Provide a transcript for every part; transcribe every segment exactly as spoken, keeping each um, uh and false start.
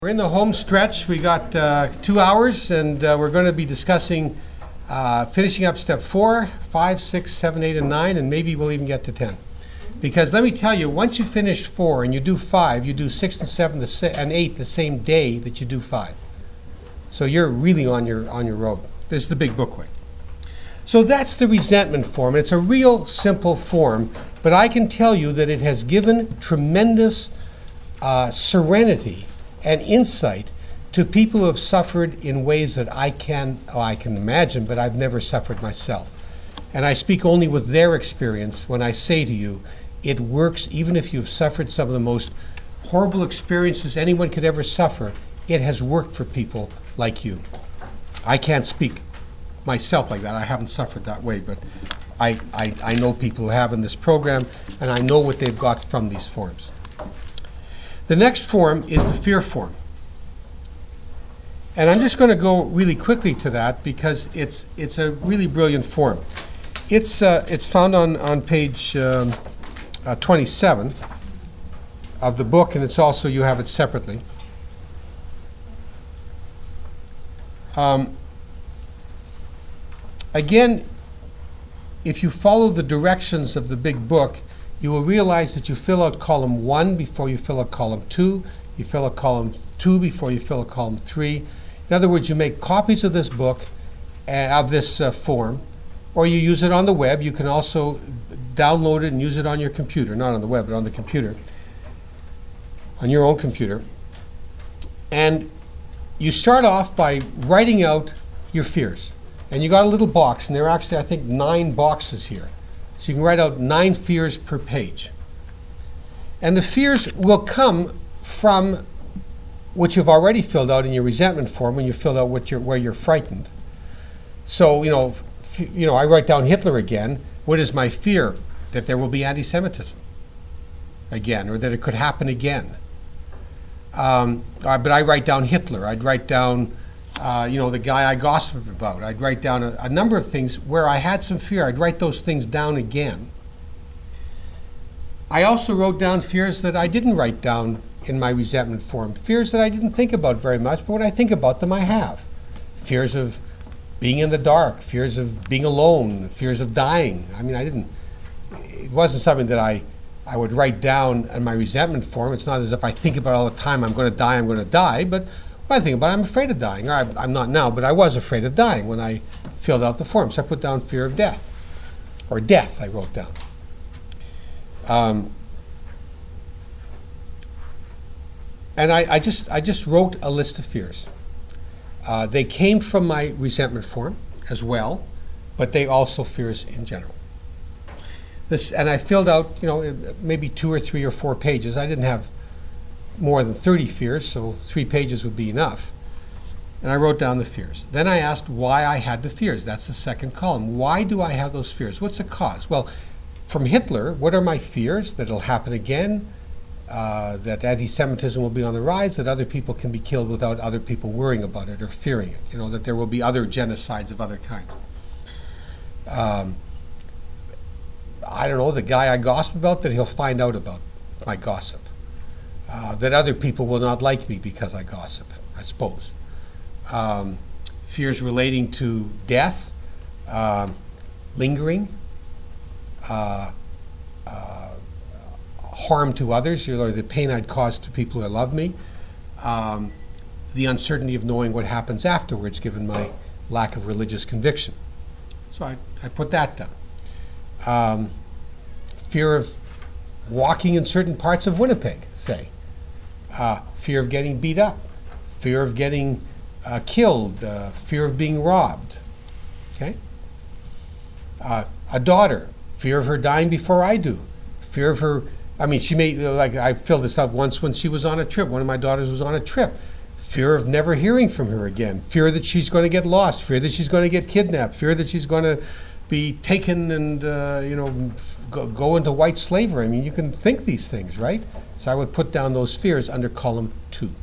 We're in the home stretch. We got uh, two hours, and uh, we're going to be discussing uh, finishing up step four, five, six, seven, eight, and nine, and maybe we'll even get to ten. Because let me tell you, once you finish four and you do five, you do six and seven the sa- and eight the same day that you do five. So you're really on your on your road. This is the big bookway. So that's the resentment form. It's a real simple form, but I can tell you that it has given tremendous uh, serenity and insight to people who have suffered in ways that I can, oh, I can imagine, but I've never suffered myself. And I speak only with their experience when I say to you, it works even if you've suffered some of the most horrible experiences anyone could ever suffer. It has worked for people like you. I can't speak myself like that. I haven't suffered that way, but I, I, I know people who have in this program, and I know what they've got from these forms. The next form is the fear form. And I'm just going to go really quickly to that because it's it's a really brilliant form. It's uh, it's found on, on page um, uh, twenty-seven of the book, and it's also, you have it separately. Um, again, if you follow the directions of the big book, you will realize that you fill out column one before you fill out column two. You fill out column two before you fill out column three. In other words, you make copies of this book, uh, of this uh, form, or you use it on the web. You can also download it and use it on your computer, not on the web, but on the computer, on your own computer. And you start off by writing out your fears. And you got a little box, and there are actually, I think, nine boxes here. So you can write out nine fears per page. And the fears will come from what you've already filled out in your resentment form when you filled out what you're, where you're frightened. So, you know, f- you know, I write down Hitler again. What is my fear? That there will be anti-Semitism again, or that it could happen again. Um, uh, but I write down Hitler. I'd write down Uh, you know, the guy I gossiped about. I'd write down a, a number of things where I had some fear. I'd write those things down again. I also wrote down fears that I didn't write down in my resentment form. Fears that I didn't think about very much, but when I think about them, I have. Fears of being in the dark, fears of being alone, fears of dying. I mean, I didn't, it wasn't something that I, I would write down in my resentment form. It's not as if I think about it all the time, I'm going to die, I'm going to die, but I think about it, I'm afraid of dying. Or I'm, I'm not now, but I was afraid of dying when I filled out the form. So I put down fear of death, or death I wrote down. Um, and I, I just I just wrote a list of fears. Uh, they came from my resentment form as well, but they also fears in general. This, and I filled out, you know, maybe two or three or four pages. I didn't have more than thirty fears, so three pages would be enough. And I wrote down the fears. Then I asked why I had the fears. That's the second column. Why do I have those fears? What's the cause? Well, from Hitler, what are my fears? That it'll happen again, uh, that anti-Semitism will be on the rise, that other people can be killed without other people worrying about it or fearing it, you know, that there will be other genocides of other kinds. Um, I don't know, the guy I gossip about, that he'll find out about my gossip. Uh, that other people will not like me because I gossip, I suppose. Um, fears relating to death, um, lingering, uh, uh, harm to others, you know, the pain I'd cause to people who love me, um, the uncertainty of knowing what happens afterwards given my lack of religious conviction. So I, I put that down. Um, fear of walking in certain parts of Winnipeg, say. Uh, fear of getting beat up, fear of getting uh, killed, uh, fear of being robbed. Okay. Uh, a daughter, fear of her dying before I do, fear of her. I mean, she may like I filled this out once when she was on a trip. One of my daughters was on a trip. Fear of never hearing from her again. Fear that she's going to get lost. Fear that she's going to get kidnapped. Fear that she's going to be taken and uh, you know go, go into white slavery. I mean, you can think these things, right? So I would put down those fears under column two.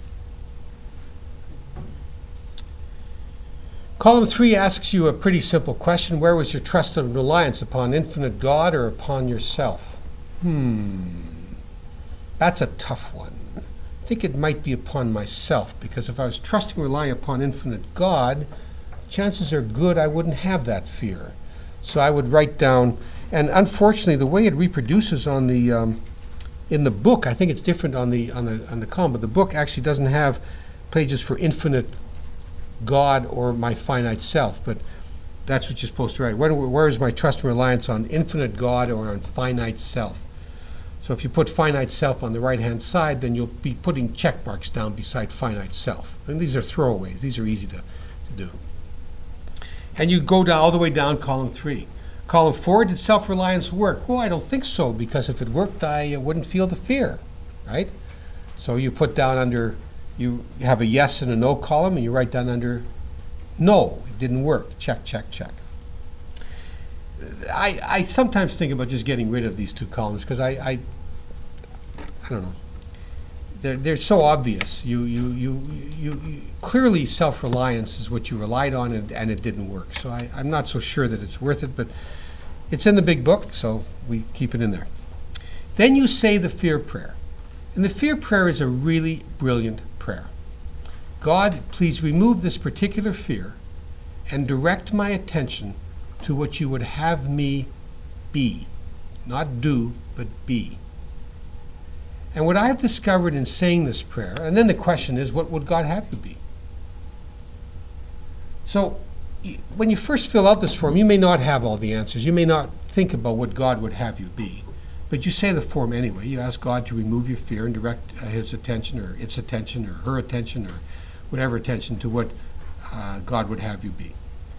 Column three asks you a pretty simple question. Where was your trust and reliance, upon infinite God or upon yourself? Hmm. That's a tough one. think it might be upon myself, because if I was trusting and relying upon infinite God, chances are good I wouldn't have that fear. So I would write down, and unfortunately, the way it reproduces on the um, in the book, I think it's different on the on the on the column, but the book actually doesn't have pages for infinite God or my finite self, but that's what you're supposed to write. Where, where is my trust and reliance on infinite God or on finite self? So if you put finite self on the right-hand side, then you'll be putting check marks down beside finite self. And these are throwaways. These are easy to, to do. And you go down all the way down column three. Column four, did self-reliance work? Well, I don't think so, because if it worked, I wouldn't feel the fear, right? So you put down under, you have a yes and a no column, and you write down under no, it didn't work. Check, check, check. I, I sometimes think about just getting rid of these two columns because I, I, I don't know. They're, they're so obvious. You, you, you, you, you clearly self-reliance is what you relied on, and, and it didn't work. So I, I'm not so sure that it's worth it, but it's in the big book, so we keep it in there. Then you say the fear prayer. And the fear prayer is a really brilliant prayer. God, please remove this particular fear and direct my attention to what you would have me be. Not do, but be. And what I have discovered in saying this prayer, and then the question is, what would God have you be? So when you first fill out this form, you may not have all the answers. You may not think about what God would have you be. But you say the form anyway. You ask God to remove your fear and direct uh, his attention or its attention or her attention or whatever attention to what uh, God would have you be.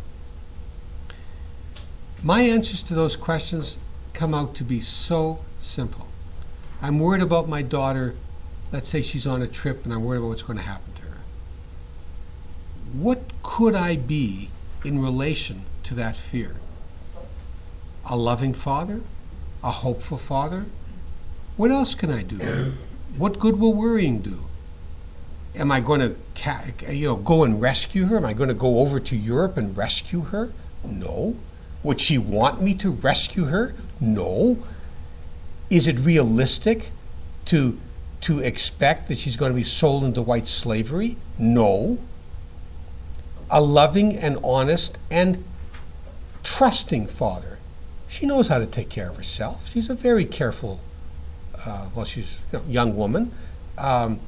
My answers to those questions come out to be so simple. I'm worried about my daughter. Let's say she's on a trip and I'm worried about what's going to happen to her. What could I be in relation to that fear? A loving father? A hopeful father? What else can I do? What good will worrying do? Am I going to, you know, go and rescue her? Am I going to go over to Europe and rescue her? No. Would she want me to rescue her? No. Is it realistic to to expect that she's going to be sold into white slavery? No. A loving and honest and trusting father. She knows how to take care of herself. She's a very careful, uh, well, she's a you know, young woman. Um,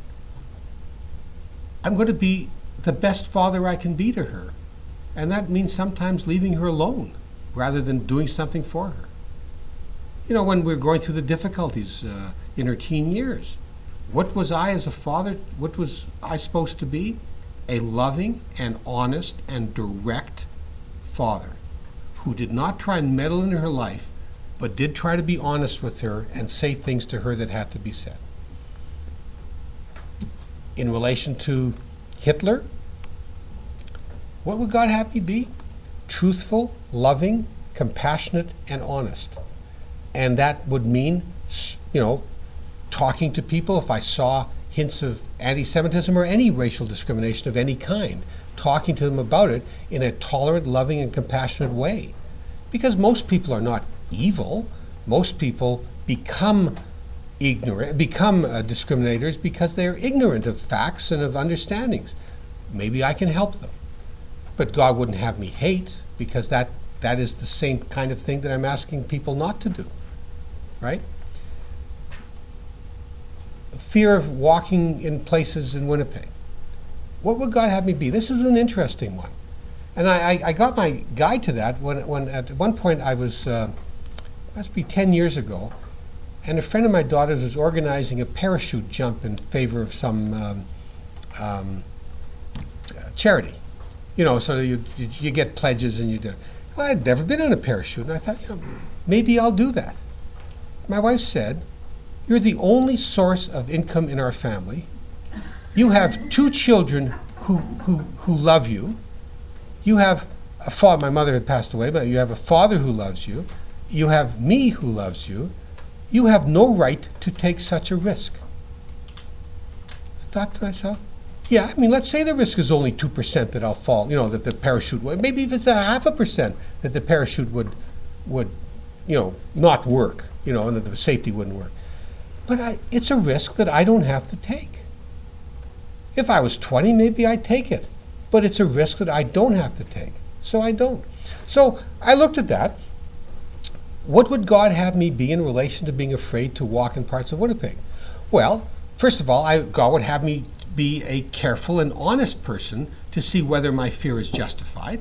I'm going to be the best father I can be to her. And that means sometimes leaving her alone rather than doing something for her. You know, when we're going through the difficulties uh, in her teen years, what was I as a father, what was I supposed to be? A loving and honest and direct father who did not try and meddle in her life, but did try to be honest with her and say things to her that had to be said. In relation to Hitler, what would God have me be? Truthful, loving, compassionate, and honest. And that would mean, you know, talking to people if I saw hints of anti-Semitism or any racial discrimination of any kind, talking to them about it in a tolerant, loving, and compassionate way. Because most people are not evil. Most people become ignorant, become uh, discriminators because they're ignorant of facts and of understandings. Maybe I can help them. But God wouldn't have me hate, because that, that is the same kind of thing that I'm asking people not to do, right? Fear of walking in places in Winnipeg. What would God have me be? This is an interesting one. And I, I, I got my guide to that when, when at one point I was, uh, must be ten years ago, and a friend of my daughter's was organizing a parachute jump in favor of some um, um, charity. You know, so you, you you get pledges and you do. Well, I'd never been on a parachute, and I thought, you know, maybe I'll do that. My wife said, "You're the only source of income in our family. You have two children who who who love you. You have a father." My mother had passed away, but you have a father who loves you. You have me who loves you. You have no right to take such a risk. I thought to myself, yeah, I mean, let's say the risk is only two percent that I'll fall, you know, that the parachute would, maybe if it's a half a percent that the parachute would, would, you know, not work, you know, and that the safety wouldn't work. But I, it's a risk that I don't have to take. If I was twenty, maybe I'd take it. But it's a risk that I don't have to take. So I don't. So I looked at that. What would God have me be in relation to being afraid to walk in parts of Winnipeg? Well, first of all, I, God would have me be a careful and honest person to see whether my fear is justified.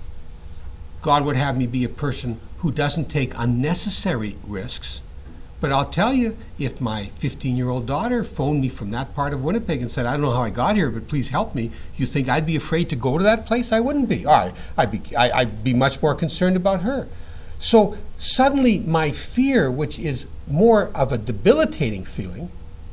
God would have me be a person who doesn't take unnecessary risks. But I'll tell you, if my fifteen-year-old daughter phoned me from that part of Winnipeg and said, I don't know how I got here, but please help me, you think I'd be afraid to go to that place? I wouldn't be. All right, I'd be, I, I'd be much more concerned about her. So suddenly my fear, which is more of a debilitating feeling,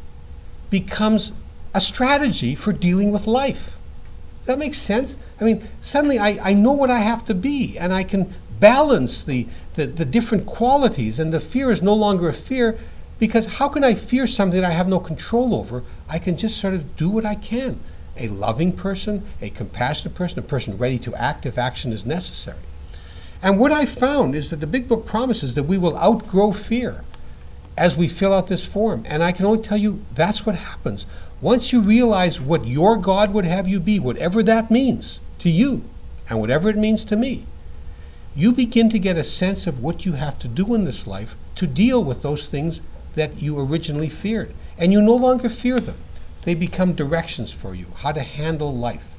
becomes a strategy for dealing with life. Does that make sense? I mean, suddenly I, I know what I have to be, and I can balance the, the, the different qualities, and the fear is no longer a fear, because how can I fear something that I have no control over? I can just sort of do what I can. A loving person, a compassionate person, a person ready to act if action is necessary. And what I found is that the Big Book promises that we will outgrow fear as we fill out this form. And I can only tell you that's what happens. Once you realize what your God would have you be, whatever that means to you, and whatever it means to me, you begin to get a sense of what you have to do in this life to deal with those things that you originally feared. And you no longer fear them. They become directions for you, how to handle life.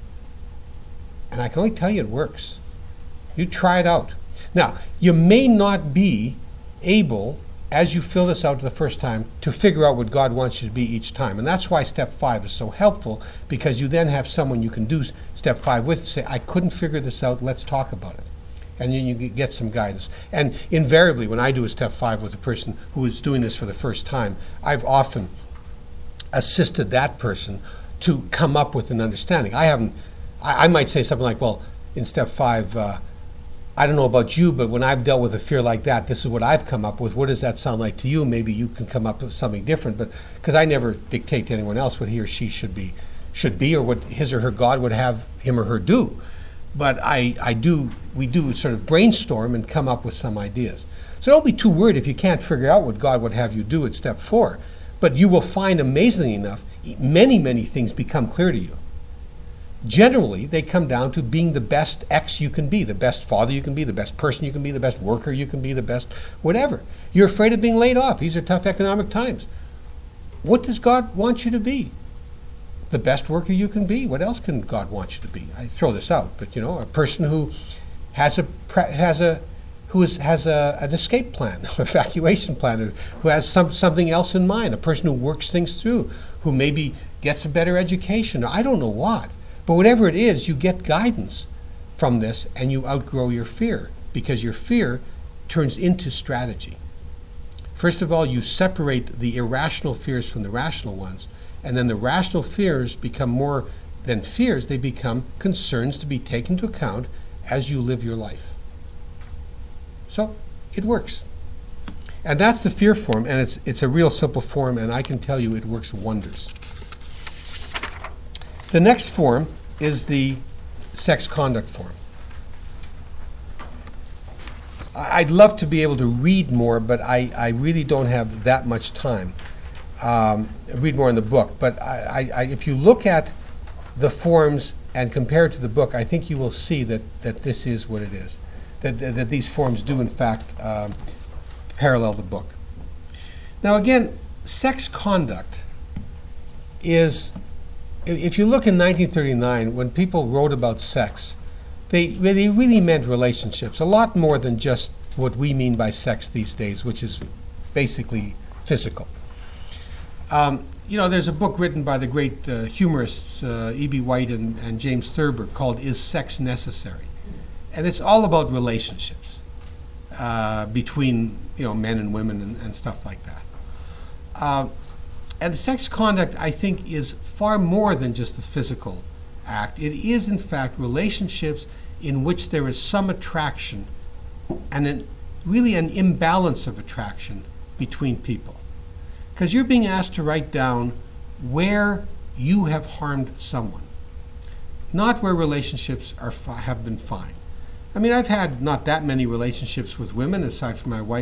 And I can only tell you it works. You try it out. Now, you may not be able, as you fill this out the first time, to figure out what God wants you to be each time. And that's why step five is so helpful, because you then have someone you can do step five with and say, I couldn't figure this out, let's talk about it. And then you get some guidance. And invariably, when I do a step five with a person who is doing this for the first time, I've often assisted that person to come up with an understanding. I haven't, I, I might say something like, well, in step five, uh, I don't know about you, but when I've dealt with a fear like that, this is what I've come up with. What does that sound like to you? Maybe you can come up with something different, but because I never dictate to anyone else what he or she should be, should be, or what his or her God would have him or her do. But I, I do, we do sort of brainstorm and come up with some ideas. So don't be too worried if you can't figure out what God would have you do at step four. But you will find, amazingly enough, many, many things become clear to you. Generally, they come down to being the best X you can be, the best father you can be, the best person you can be, the best worker you can be, the best whatever. You're afraid of being laid off. These are tough economic times. What does God want you to be? The best worker you can be. What else can God want you to be? I throw this out, but you know, a person who has a has a who is, has a, an escape plan, an evacuation plan, who has some something else in mind. A person who works things through, who maybe gets a better education. Or I don't know what, but whatever it is, you get guidance from this, and you outgrow your fear, because your fear turns into strategy. First of all, you separate the irrational fears from the rational ones. And then the rational fears become more than fears, they become concerns to be taken into account as you live your life. So it works. And that's the fear form, and it's it's a real simple form, and I can tell you it works wonders. The next form is the sex conduct form. I'd love to be able to read more, but I, I really don't have that much time. Um, read more in the book, but I, I, I, if you look at the forms and compare it to the book, I think you will see that, that this is what it is, that, that, that these forms do in fact um, parallel the book. Now again, sex conduct is, if you look in nineteen thirty-nine, when people wrote about sex, they, they really meant relationships, a lot more than just what we mean by sex these days, which is basically physical. Um, you know, there's a book written by the great uh, humorists uh, E B White and, and James Thurber called Is Sex Necessary? And it's all about relationships uh, between, you know, men and women and, and stuff like that. Uh, and sex conduct, I think, is far more than just a physical act. It is, in fact, relationships in which there is some attraction and an, really an imbalance of attraction between people. Because you're being asked to write down where you have harmed someone, not where relationships are fi- have been fine. I mean, I've had not that many relationships with women, aside from my wife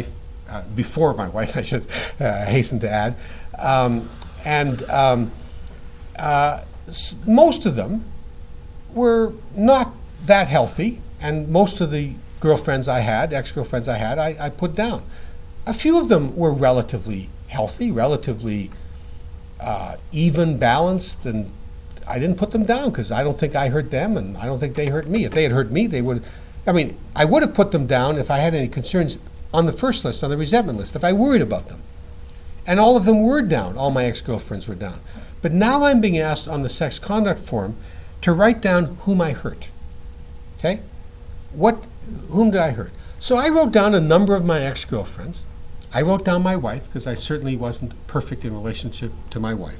uh, before my wife, I should uh, hasten to add. Um, and um, uh, s- most of them were not that healthy, and most of the girlfriends I had, ex-girlfriends I had, I, I put down. A few of them were relatively healthy, relatively uh, even, balanced, and I didn't put them down because I don't think I hurt them, and I don't think they hurt me. If they had hurt me, they would. I mean, I would have put them down if I had any concerns on the first list, on the resentment list, if I worried about them. And all of them were down. All my ex-girlfriends were down. But now I'm being asked on the sex conduct form to write down whom I hurt. Okay? What, whom did I hurt? So I wrote down a number of my ex-girlfriends. I wrote down my wife, because I certainly wasn't perfect in relationship to my wife.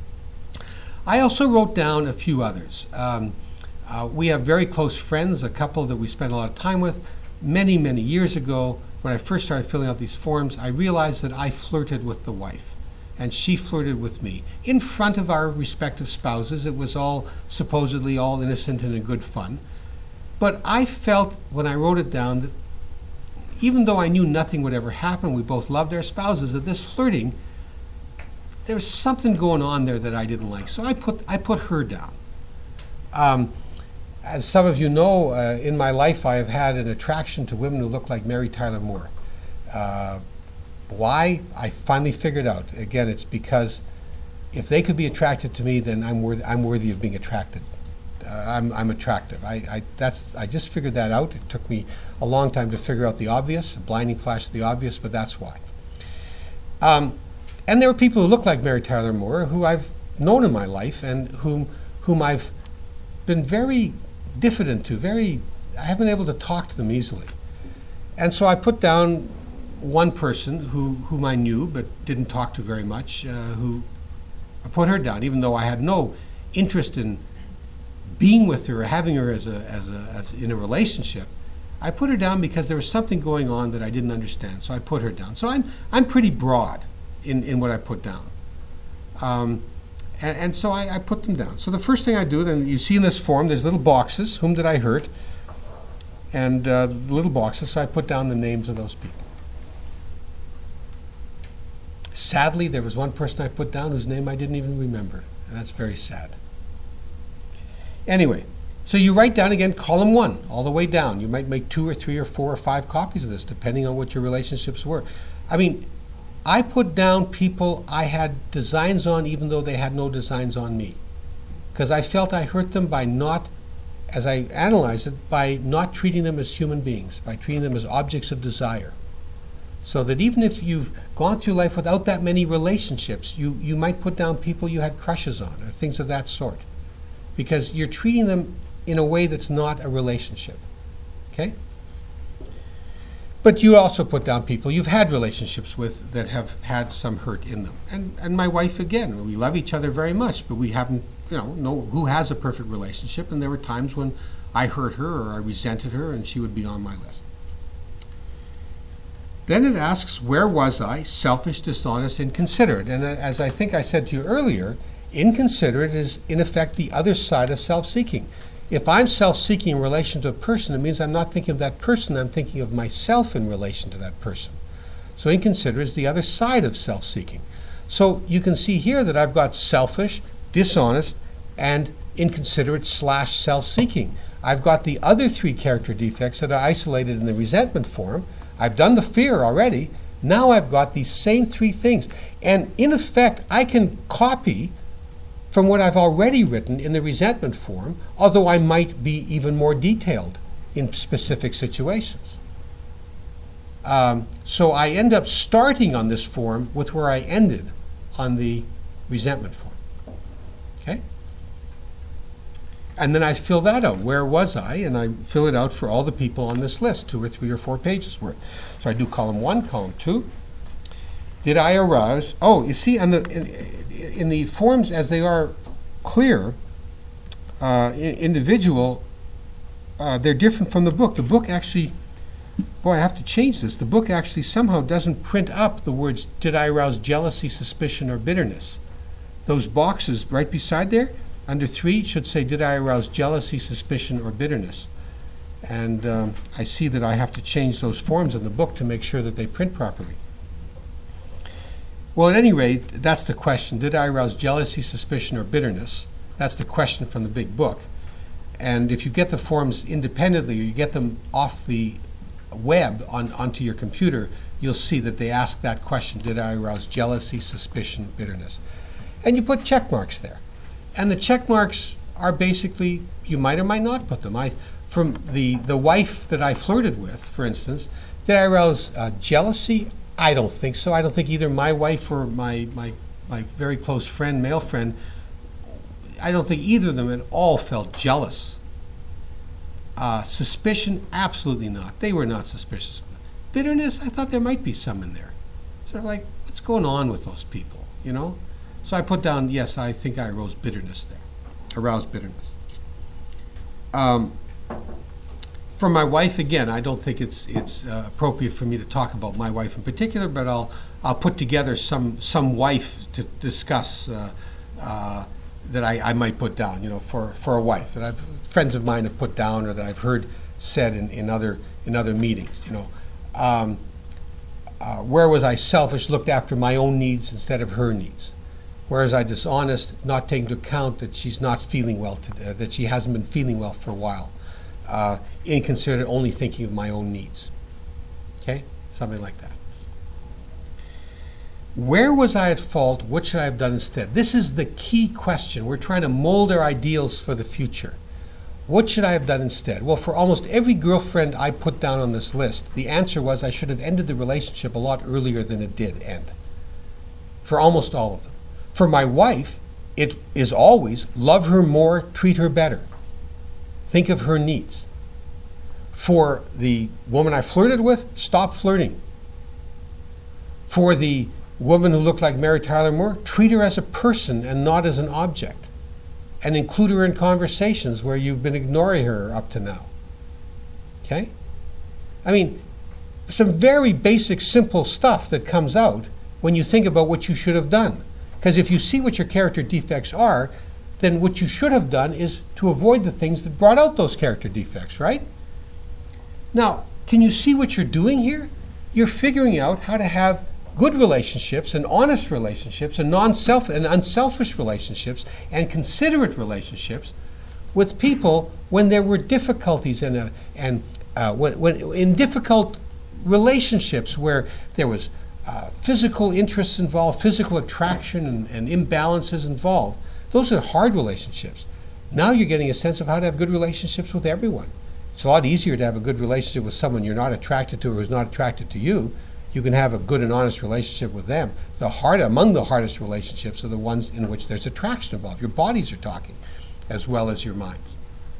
I also wrote down a few others. Um, uh, we have very close friends, a couple that we spent a lot of time with. Many, many years ago, when I first started filling out these forms, I realized that I flirted with the wife, and she flirted with me in front of our respective spouses. It was all supposedly all innocent and in good fun. But I felt when I wrote it down that even though I knew nothing would ever happen, we both loved our spouses, that this flirting, there was something going on there that I didn't like. So I put I put her down. Um, as some of you know, uh, in my life I have had an attraction to women who look like Mary Tyler Moore. Uh, why? I finally figured out. Again, it's because if they could be attracted to me, then I'm worthy, I'm worthy of being attracted. Uh, I'm, I'm attractive. I, I, that's, I just figured that out. It took me a long time to figure out the obvious, a blinding flash of the obvious, but that's why. Um, and there are people who look like Mary Tyler Moore who I've known in my life and whom, whom I've been very diffident to, very, I haven't been able to talk to them easily. And so I put down one person who, whom I knew but didn't talk to very much, uh, who I put her down, even though I had no interest in being with her or having her as a, as a, as in a relationship. I put her down because there was something going on that I didn't understand, so I put her down. So I'm, I'm pretty broad in, in what I put down. Um, and, and so I, I put them down. So the first thing I do, then you see in this form, there's little boxes, whom did I hurt? And uh, little boxes, so I put down the names of those people. Sadly, there was one person I put down whose name I didn't even remember, and that's very sad. Anyway, so you write down again column one, all the way down. You might make two or three or four or five copies of this, depending on what your relationships were. I mean, I put down people I had designs on even though they had no designs on me, because I felt I hurt them by not, as I analyzed it, by not treating them as human beings, by treating them as objects of desire. So that even if you've gone through life without that many relationships, you, you might put down people you had crushes on, or things of that sort, because you're treating them in a way that's not a relationship, okay? But you also put down people you've had relationships with that have had some hurt in them. And, and my wife, again, we love each other very much, but we haven't, you know, know who has a perfect relationship, and there were times when I hurt her or I resented her, and she would be on my list. Then it asks, where was I? Selfish, dishonest, inconsiderate. And as I think I said to you earlier, inconsiderate is, in effect, the other side of self-seeking. If I'm self-seeking in relation to a person, it means I'm not thinking of that person, I'm thinking of myself in relation to that person. So inconsiderate is the other side of self-seeking. So you can see here that I've got selfish, dishonest, and inconsiderate slash self-seeking. I've got the other three character defects that are isolated in the resentment form. I've done the fear already. Now I've got these same three things. And in effect, I can copy from what I've already written in the resentment form, although I might be even more detailed in specific situations. Um, so I end up starting on this form with where I ended on the resentment form. Okay? And then I fill that out. Where was I? And I fill it out for all the people on this list, two or three or four pages worth. So I do column one, column two. Did I arouse? Oh, you see, on the in, in the forms as they are clear, uh, individual, uh, they're different from the book. The book actually, boy, I have to change this. The book actually somehow doesn't print up the words, did I arouse jealousy, suspicion, or bitterness? Those boxes right beside there, under three, should say, did I arouse jealousy, suspicion, or bitterness? And um, I see that I have to change those forms in the book to make sure that they print properly. Well, at any rate, that's the question. Did I arouse jealousy, suspicion, or bitterness? That's the question from the big book. And if you get the forms independently, or you get them off the web on, onto your computer, you'll see that they ask that question: did I arouse jealousy, suspicion, bitterness? And you put check marks there. And the check marks are basically, you might or might not put them. I, from the, the wife that I flirted with, for instance, did I arouse uh, jealousy? I don't think so. I don't think either my wife or my, my, my very close friend, male friend, I don't think either of them at all felt jealous. Uh, suspicion? Absolutely not. They were not suspicious. Bitterness? I thought there might be some in there. Sort of like, what's going on with those people, you know? So I put down, yes, I think I aroused bitterness there. Aroused bitterness. Um, for my wife, again, I don't think it's it's uh, appropriate for me to talk about my wife in particular, but I'll I'll put together some some wife to discuss uh, uh, that I, I might put down, you know, for, for a wife that I've friends of mine have put down or that I've heard said in, in other in other meetings, you know. Um, uh, where was I selfish, looked after my own needs instead of her needs? Where was I dishonest, not taking into account that she's not feeling well, to, uh, that she hasn't been feeling well for a while? Uh, inconsiderate, only thinking of my own needs. Okay? Something like that. Where was I at fault? What should I have done instead? This is the key question. We're trying to mold our ideals for the future. What should I have done instead? Well, for almost every girlfriend I put down on this list, the answer was I should have ended the relationship a lot earlier than it did end. For almost all of them. For my wife, it is always love her more, treat her better. Think of her needs. For the woman I flirted with, stop flirting. For the woman who looked like Mary Tyler Moore, treat her as a person and not as an object. And include her in conversations where you've been ignoring her up to now. Okay? I mean, some very basic, simple stuff that comes out when you think about what you should have done. Because if you see what your character defects are, then what you should have done is to avoid the things that brought out those character defects, right? Now, can you see what you're doing here? You're figuring out how to have good relationships and honest relationships and non-self and unselfish relationships and considerate relationships with people when there were difficulties and uh, and uh, when, when in difficult relationships where there was uh, physical interests involved, physical attraction and, and imbalances involved. Those are hard relationships. Now you're getting a sense of how to have good relationships with everyone. It's a lot easier to have a good relationship with someone you're not attracted to or who's not attracted to you. You can have a good and honest relationship with them. The hard, among the hardest relationships are the ones in which there's attraction involved. Your bodies are talking as well as your minds.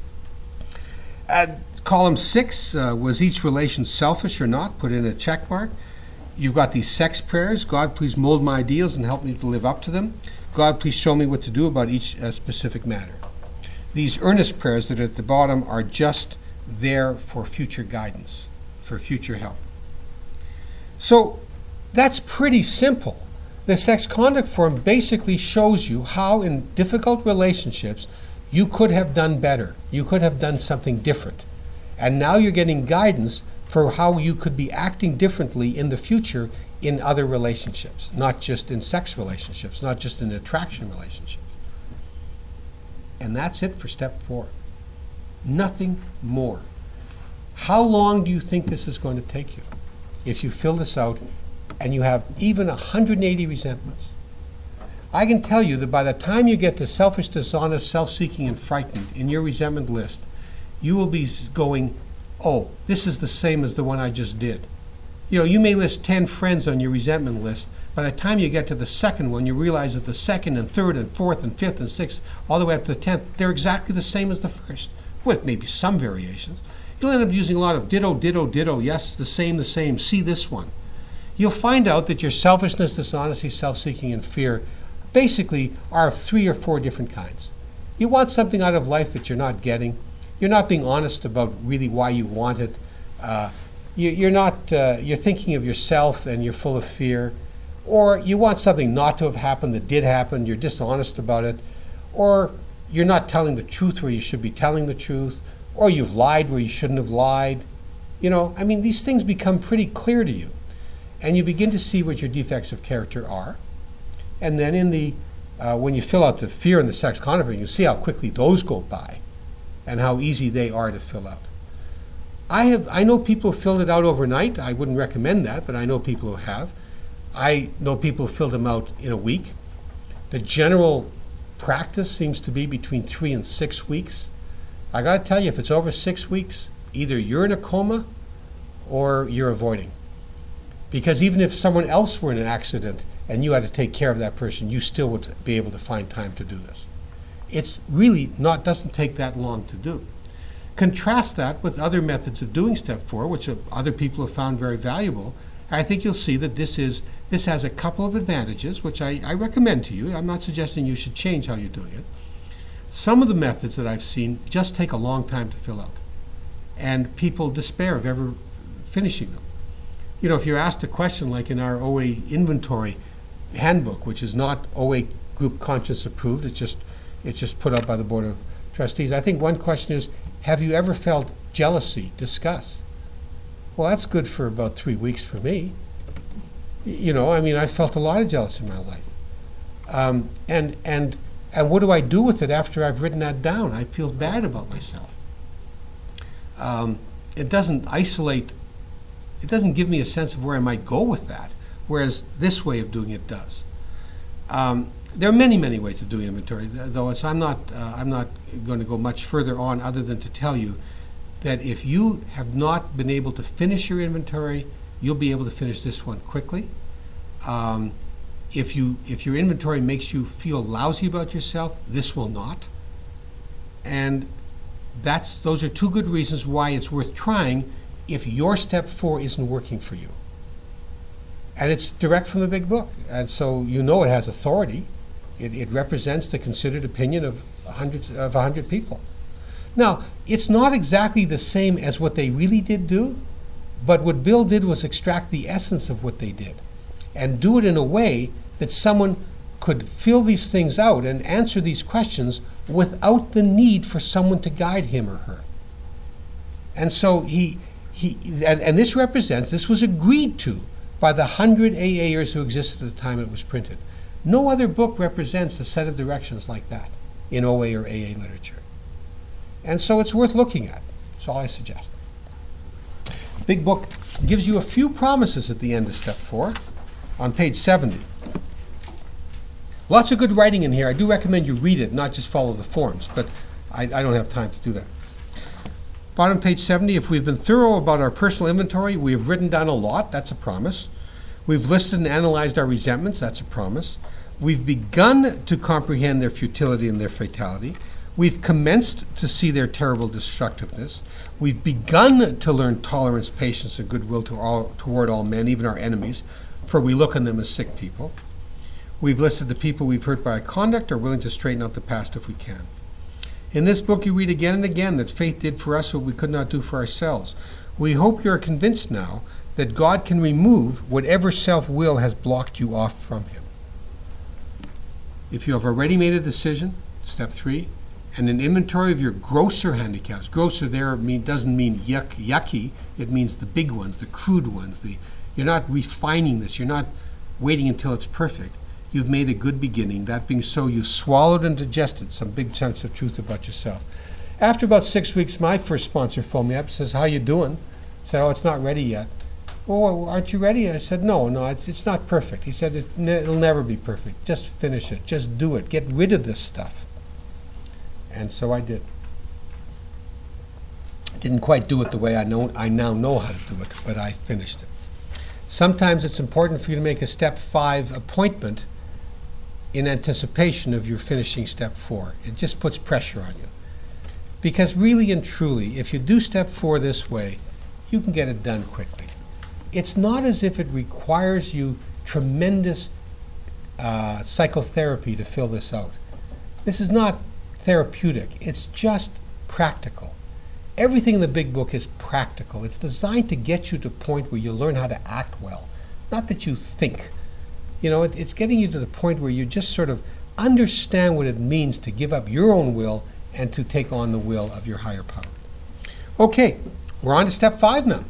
At column six, uh, was each relation selfish or not? Put in a check mark. You've got these sex prayers. God, please mold my ideals and help me to live up to them. God, please show me what to do about each uh, specific matter. These earnest prayers that are at the bottom are just there for future guidance, for future help. So that's pretty simple. The sex conduct form basically shows you how in difficult relationships you could have done better. You could have done something different. And now you're getting guidance for how you could be acting differently in the future in other relationships, not just in sex relationships, not just in attraction relationships. And that's it for step four. Nothing more. How long do you think this is going to take you if you fill this out and you have even one hundred eighty resentments? I can tell you that by the time you get to selfish, dishonest, self-seeking, and frightened in your resentment list, you will be going, oh, this is the same as the one I just did. You know, you may list ten friends on your resentment list. By the time you get to the second one, you realize that the second and third and fourth and fifth and sixth, all the way up to the tenth, they're exactly the same as the first, with maybe some variations. You'll end up using a lot of ditto, ditto, ditto, yes, the same, the same, see this one. You'll find out that your selfishness, dishonesty, self-seeking, and fear basically are of three or four different kinds. You want something out of life that you're not getting. You're not being honest about really why you want it. Uh, you, you're not. Uh, you're thinking of yourself and you're full of fear. Or you want something not to have happened that did happen. You're dishonest about it. Or you're not telling the truth where you should be telling the truth. or you've lied where you shouldn't have lied. You know, I mean, these things become pretty clear to you. And you begin to see what your defects of character are. And then in the, uh, when you fill out the fear and the sex conduct, you see how quickly those go by and how easy they are to fill out. I have, I know people who filled it out overnight. I wouldn't recommend that, but I know people who have. I know people who filled them out in a week. The general practice seems to be between three and six weeks. I gotta tell you, if it's over six weeks, either you're in a coma or you're avoiding. Because even if someone else were in an accident and you had to take care of that person, you still would be able to find time to do this. It's really not, doesn't take that long to do. Contrast that with other methods of doing step four, which other people have found very valuable. I think you'll see that this is this has a couple of advantages, which I, I recommend to you. I'm not suggesting you should change how you're doing it. Some of the methods that I've seen just take a long time to fill out, and people despair of ever finishing them. You know, if you're asked a question like in our O A inventory handbook, which is not O A group conscience approved, it's just it's just put up by the Board of Trustees. I think one question is, have you ever felt jealousy, disgust? Well, that's good for about three weeks for me. You know, I mean, I felt a lot of jealousy in my life. Um, and, and, and what do I do with it after I've written that down? I feel bad about myself. Um, it doesn't isolate, it doesn't give me a sense of where I might go with that, whereas this way of doing it does. Um, there are many, many ways of doing inventory, though so I'm not, uh, I'm not going to go much further on other than to tell you that if you have not been able to finish your inventory, you'll be able to finish this one quickly. Um, if you if your inventory makes you feel lousy about yourself, this will not. And that's those are two good reasons why it's worth trying if your step four isn't working for you. And it's direct from the big book, and so you know it has authority. It, it represents the considered opinion of hundreds of a hundred people. Now, it's not exactly the same as what they really did do, but what Bill did was extract the essence of what they did and do it in a way that someone could fill these things out and answer these questions without the need for someone to guide him or her. And so he, he and, and this represents, this was agreed to by the hundred A A'ers who existed at the time it was printed. No other book represents a set of directions like that in O A or A A literature. And so it's worth looking at. That's all I suggest. Big book gives you a few promises at the end of step four on page seventy. Lots of good writing in here. I do recommend you read it, not just follow the forms, but I, I don't have time to do that. Bottom page seventy, if we've been thorough about our personal inventory, we have written down a lot, that's a promise. We've listed and analyzed our resentments, that's a promise. We've begun to comprehend their futility and their fatality. We've commenced to see their terrible destructiveness. We've begun to learn tolerance, patience, and goodwill to all, toward all men, even our enemies, for we look on them as sick people. We've listed the people we've hurt by our conduct, are willing to straighten out the past if we can. In this book you read again and again that faith did for us what we could not do for ourselves. We hope you are convinced now that God can remove whatever self-will has blocked you off from him. If you have already made a decision, step three, and an inventory of your grosser handicaps. Grosser there mean, doesn't mean yuck, yucky. It means the big ones, the crude ones. The, you're not refining this. You're not waiting until it's perfect. You've made a good beginning. That being so, you swallowed and digested some big chunks of truth about yourself. After about six weeks, my first sponsor phoned me up and says, how you doing? I said, oh, it's not ready yet. Oh, aren't you ready? I said, no, no, it's, it's not perfect. He said, it, it'll never be perfect. Just finish it. Just do it. Get rid of this stuff. And so I did. Didn't quite do it the way I know I now know how to do it, but I finished it. Sometimes it's important for you to make a step five appointment in anticipation of your finishing step four. It just puts pressure on you. Because really and truly, if you do step four this way, you can get it done quickly. It's not as if it requires you tremendous uh, psychotherapy to fill this out. This is not therapeutic. It's just practical. Everything in the big book is practical. It's designed to get you to a point where you learn how to act well, not that you think. You know, it, it's getting you to the point where you just sort of understand what it means to give up your own will and to take on the will of your higher power. Okay, we're on to step five now.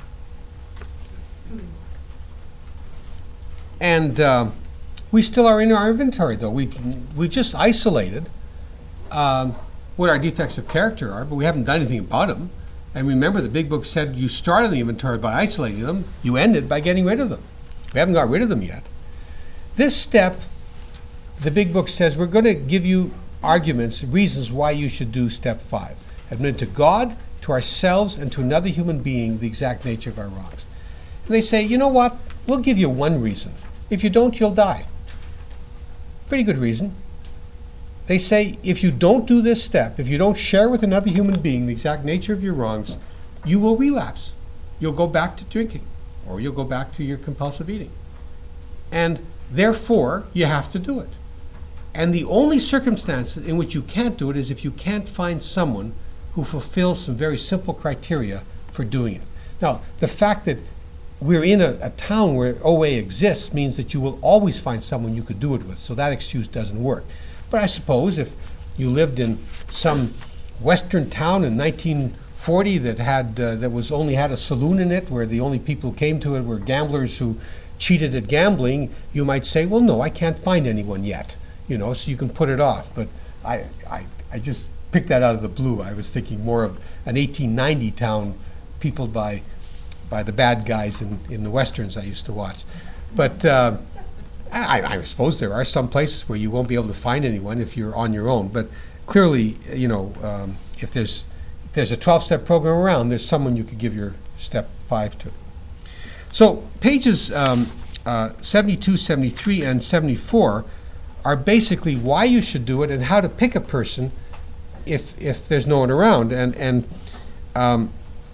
And um, we still are in our inventory, though. We've, we've just isolated um, what our defects of character are, but we haven't done anything about them. And remember, the big book said you started the inventory by isolating them. You ended by getting rid of them. We haven't got rid of them yet. This step, the big book says, we're going to give you arguments, reasons why you should do step five. Admit to God, to ourselves, and to another human being the exact nature of our wrongs. And they say, you know what? We'll give you one reason. If you don't, you'll die. Pretty good reason. They say, if you don't do this step, if you don't share with another human being the exact nature of your wrongs, you will relapse. You'll go back to drinking, or you'll go back to your compulsive eating. And therefore, you have to do it. And the only circumstances in which you can't do it is if you can't find someone who fulfills some very simple criteria for doing it. Now, the fact that we're in a, a town where O A exists means that you will always find someone you could do it with, so that excuse doesn't work. But I suppose if you lived in some western town in nineteen forty that had uh, that was only had a saloon in it, where the only people who came to it were gamblers who cheated at gambling, you might say, well, no, I can't find anyone yet, you know, so you can put it off. But I, I, I just picked that out of the blue. I was thinking more of an eighteen ninety town peopled by by the bad guys in, in the westerns I used to watch. But uh, I, I suppose there are some places where you won't be able to find anyone if you're on your own. But clearly, you know, um, if there's if there's a twelve-step program around, there's someone you could give your step five to. So pages um, uh, seventy-two, seventy-three, and seventy-four are basically why you should do it and how to pick a person if if there's no one around. And and um,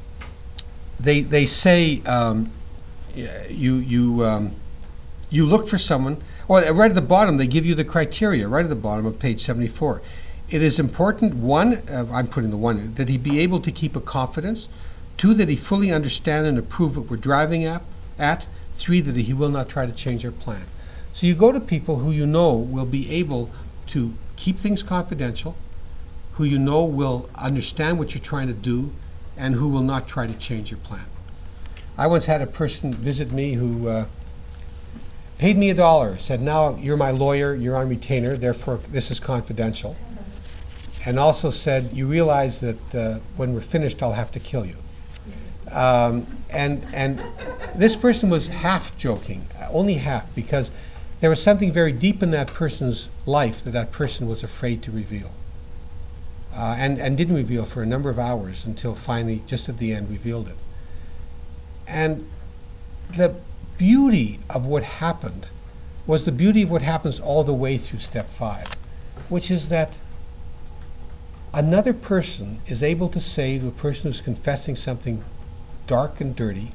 they they say um, you you um, you look for someone. Well, right at the bottom they give you the criteria. Right at the bottom of page seventy-four, it is important. One, uh, I'm putting the one, that he be able to keep a confidence. Two, that he fully understand and approve what we're driving at. At three, that he will not try to change our plan. So you go to people who you know will be able to keep things confidential, who you know will understand what you're trying to do, and who will not try to change your plan. I once had a person visit me who uh, paid me a dollar, said, now you're my lawyer, you're on retainer, therefore this is confidential. And also said, you realize that uh, when we're finished, I'll have to kill you. Um, and and this person was half joking, only half, because there was something very deep in that person's life that that person was afraid to reveal. Uh, and, and didn't reveal for a number of hours until finally, just at the end, revealed it. And the beauty of what happened was the beauty of what happens all the way through step five, which is that another person is able to say to a person who's confessing something dark and dirty,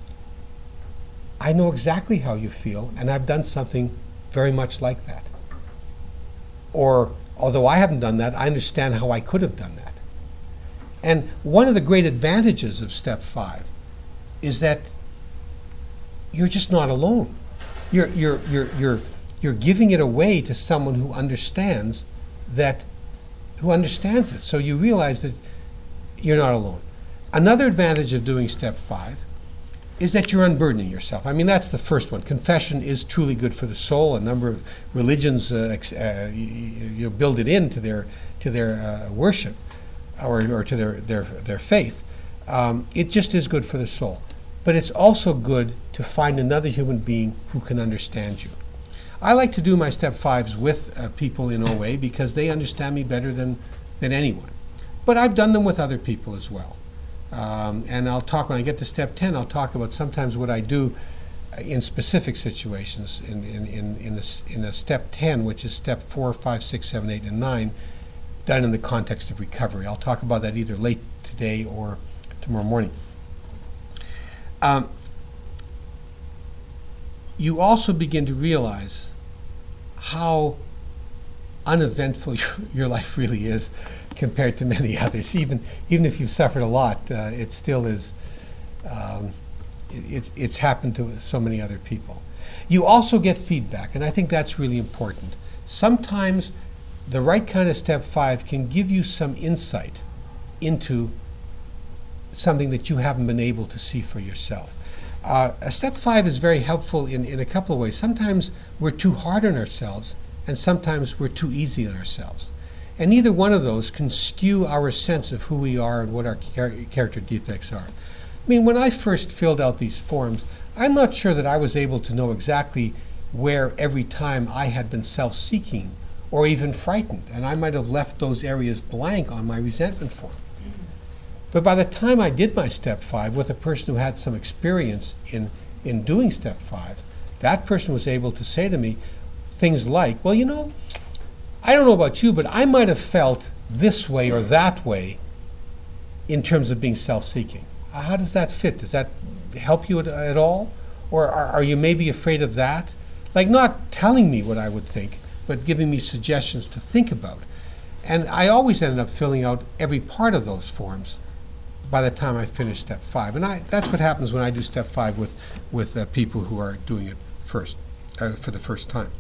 I know exactly how you feel, and I've done something very much like that. Or, although I haven't done that, I understand how I could have done that. And one of the great advantages of step five is that you're just not alone. You're, you're, you're, you're, you're giving it away to someone who understands that, who understands it. So you realize that you're not alone. Another advantage of doing step five is that you're unburdening yourself. I mean, that's the first one. Confession is truly good for the soul. A number of religions uh, ex- uh, you, you build it into their to their uh, worship, or, or to their their their faith. Um, it just is good for the soul. But it's also good to find another human being who can understand you. I like to do my step fives with uh, people in O A because they understand me better than than anyone. But I've done them with other people as well. Um, and I'll talk, when I get to step ten, I'll talk about sometimes what I do in specific situations in, in, in, in, a, in a step ten, which is step four, five, six, seven, eight, and nine, done in the context of recovery. I'll talk about that either late today or tomorrow morning. Um, you also begin to realize how uneventful your, your life really is compared to many others. Even even if you've suffered a lot, uh, it still is. Um, it, it, it's happened to so many other people. You also get feedback, and I think that's really important. Sometimes the right kind of step five can give you some insight into something that you haven't been able to see for yourself. Uh, a step five is very helpful in, in a couple of ways. Sometimes we're too hard on ourselves, and sometimes we're too easy on ourselves. And either one of those can skew our sense of who we are and what our char- character defects are. I mean, when I first filled out these forms, I'm not sure that I was able to know exactly where every time I had been self-seeking or even frightened, and I might have left those areas blank on my resentment form. But by the time I did my step five with a person who had some experience in, in doing step five, that person was able to say to me things like, well, you know, I don't know about you, but I might have felt this way or that way in terms of being self-seeking. How does that fit? Does that help you at, at all? Or are, are you maybe afraid of that? Like, not telling me what I would think, but giving me suggestions to think about. And I always ended up filling out every part of those forms by the time I finished step five. And I, that's what happens when I do step five with, with uh, people who are doing it first, uh, for the first time.